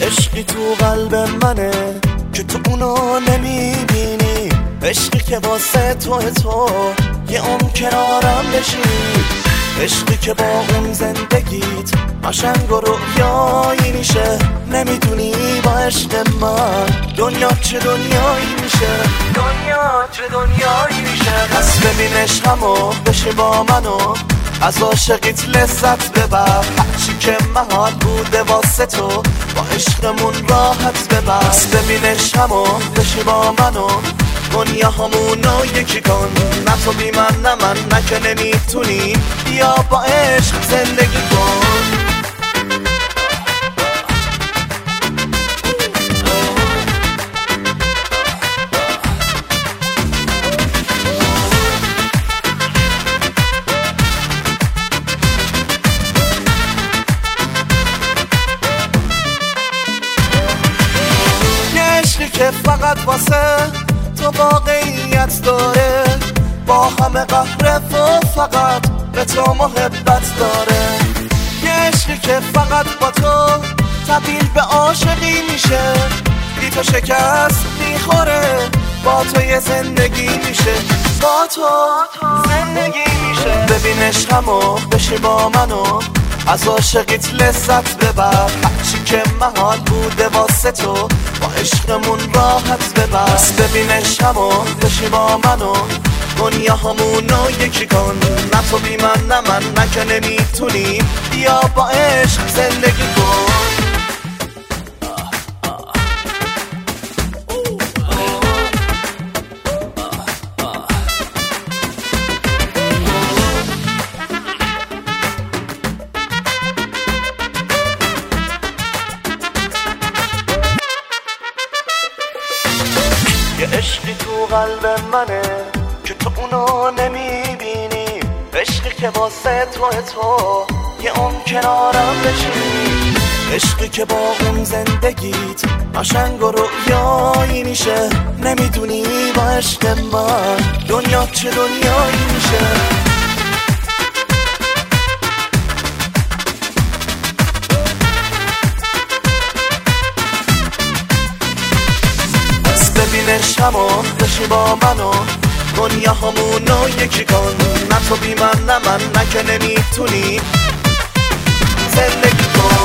عشقی تو قلب منه که تو اونو نمیبینی، عشقی که واسه تو یه عمر کنارم بشی، عشقی که با اون زندگیت قشنگ و رویایی میشه. نمیدونی با عشق من دنیا چه دنیایی میشه، دنیا چه دنیایی میشه. پس ببین عشقمو بشه با منو، از عاشقیت لذت ببر، هرچی که محال بوده واسه تو با عشقمون راحت ببر. پس ببین عشقمو بشه با منو، دنیا همونو یکی کن، نه تو بی من نه من، نه که نمیتونی، بیا با عشق زندگی کن. که فقط واسه تو واقعیت داره، با همه قهر و فقط به تو محبت داره. یه عشقی که فقط با تو تبدیل به عاشقی میشه، بی تو شکست میخوره، با تو یه زندگی میشه، با تو زندگی میشه. ببین عشقمو بشه با منو، از عاشقیت لذت ببر، هرچی که محال بوده واسه تو با عشقمون راحت ببر. پس ببین عشقمو بشی با منو، دنیا همونو یکی کن، نه تو بی من نه من، نه که نمیتونی، بیا با عشق زندگی کن. یه عشقی تو قلب منه که تو اونو نمیبینی، عشقی که واسه تو یه عمر کنارم بشی، عشقی که با اون زندگیت قشنگ و رویایی میشه. نمیدونی با عشق من دنیا چه دنیایی میشه. ببین عشقمو بشی با منو، دنیا همونو یکی کن، نه تو بی من نه من، نه که نمیتونی زندگی کن.